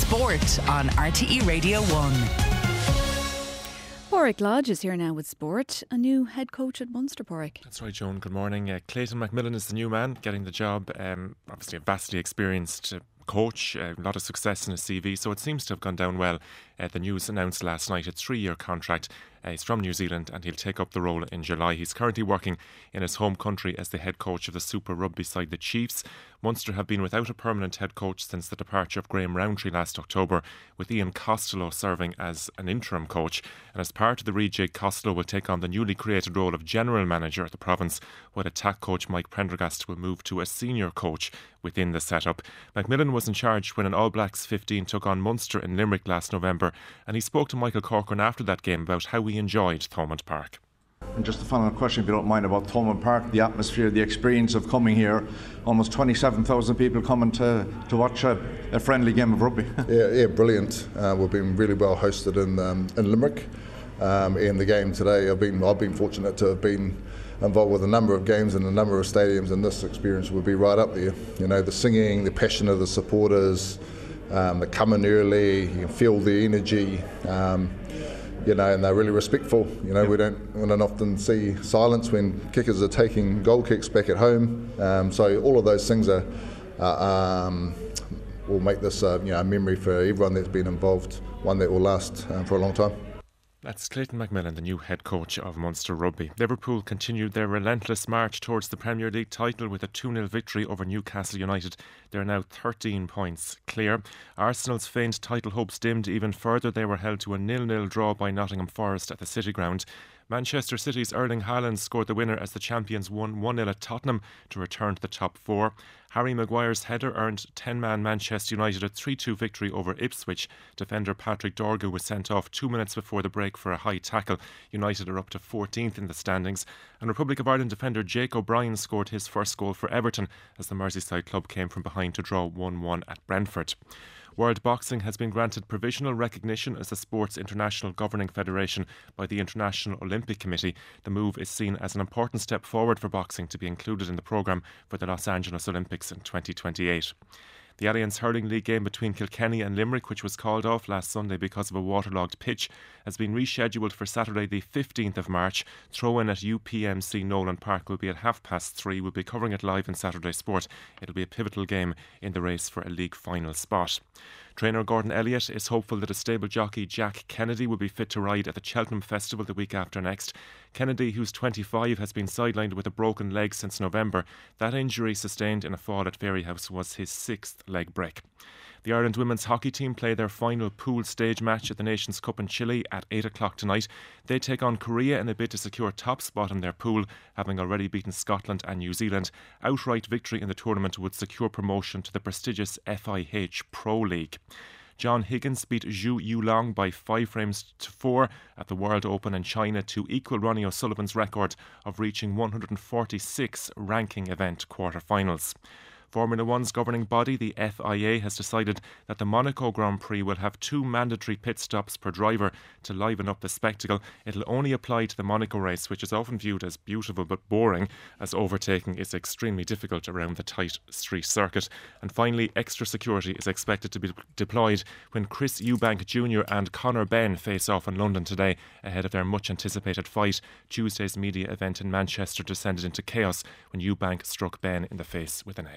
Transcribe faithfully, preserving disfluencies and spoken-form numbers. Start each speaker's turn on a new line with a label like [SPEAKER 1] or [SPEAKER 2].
[SPEAKER 1] Sport on R T E Radio one.
[SPEAKER 2] Porrick Lodge is here now with sport, a new head coach at Munster. Porrick.
[SPEAKER 3] That's right, Joan. Good morning. Uh, Clayton McMillan is the new man getting the job. Um, obviously a vastly experienced uh, coach, uh, a lot of success in his C V, so it seems to have gone down well. Uh, the news announced last night a three-year contract. Uh, he's from New Zealand and he'll take up the role in July. He's currently working in his home country as the head coach of the Super Rugby side, the Chiefs. Munster have been without a permanent head coach since the departure of Graham Rowntree last October, with Ian Costello serving as an interim coach. And as part of the rejig, Costello will take on the newly created role of general manager at the province, while attack coach Mike Prendergast will move to a senior coach within the setup. McMillan was in charge when an All Blacks fifteen took on Munster in Limerick last November, and he spoke to Michael Corcoran after that game about how he enjoyed Thomond Park.
[SPEAKER 4] And just a final question, if you don't mind, about Thomond Park, the atmosphere, the experience of coming here. Almost twenty-seven thousand people coming to, to watch a, a friendly game of rugby.
[SPEAKER 5] yeah, yeah, brilliant. Uh, we've been really well hosted in um, in Limerick. Um, in the game today, I've been I've been fortunate to have been involved with a number of games in a number of stadiums, and this experience will be right up there. You know, the singing, the passion of the supporters, um, the coming early, you can feel the energy. Um, You know, and they're really respectful. You know, we don't we don't often see silence when kickers are taking goal kicks back at home. Um, so all of those things are uh, um, will make this uh, you know a memory for everyone that's been involved, one that will last um, for a long time.
[SPEAKER 3] That's Clayton McMillan, the new head coach of Munster Rugby. Liverpool continued their relentless march towards the Premier League title with a two nil victory over Newcastle United. They're now thirteen points clear. Arsenal's faint title hopes dimmed even further. They were held to a nil nil draw by Nottingham Forest at the City Ground. Manchester City's Erling Haaland scored the winner as the champions won one nil at Tottenham to return to the top four. Harry Maguire's header earned ten-man Manchester United a three two victory over Ipswich. Defender Patrick Dorgu was sent off two minutes before the break for a high tackle. United are up to fourteenth in the standings. And Republic of Ireland defender Jake O'Brien scored his first goal for Everton as the Merseyside club came from behind to draw one one at Brentford. World Boxing has been granted provisional recognition as a sports international governing federation by the International Olympic Committee. The move is seen as an important step forward for boxing to be included in the programme for the Los Angeles Olympics in twenty twenty-eight. The Allianz Hurling League game between Kilkenny and Limerick, which was called off last Sunday because of a waterlogged pitch, has been rescheduled for Saturday the fifteenth of March. Throw-in at U P M C Nolan Park will be at half past three. We'll be covering it live in Saturday Sport. It'll be a pivotal game in the race for a league final spot. Trainer Gordon Elliott is hopeful that a stable jockey Jack Kennedy will be fit to ride at the Cheltenham Festival the week after next. Kennedy, who's twenty-five, has been sidelined with a broken leg since November. That injury, sustained in a fall at Fairyhouse, was his sixth leg break. The Ireland women's hockey team play their final pool stage match at the Nations Cup in Chile at eight o'clock tonight. They take on Korea in a bid to secure top spot in their pool, having already beaten Scotland and New Zealand. Outright victory in the tournament would secure promotion to the prestigious F I H Pro League. John Higgins beat Zhu Yulong by five frames to four at the World Open in China to equal Ronnie O'Sullivan's record of reaching one hundred forty-six ranking event quarter-finals. Formula One's governing body, the F I A, has decided that the Monaco Grand Prix will have two mandatory pit stops per driver to liven up the spectacle. It'll only apply to the Monaco race, which is often viewed as beautiful but boring, as overtaking is extremely difficult around the tight street circuit. And finally, extra security is expected to be deployed when Chris Eubank Junior and Conor Benn face off in London today ahead of their much-anticipated fight. Tuesday's media event in Manchester descended into chaos when Eubank struck Benn in the face with an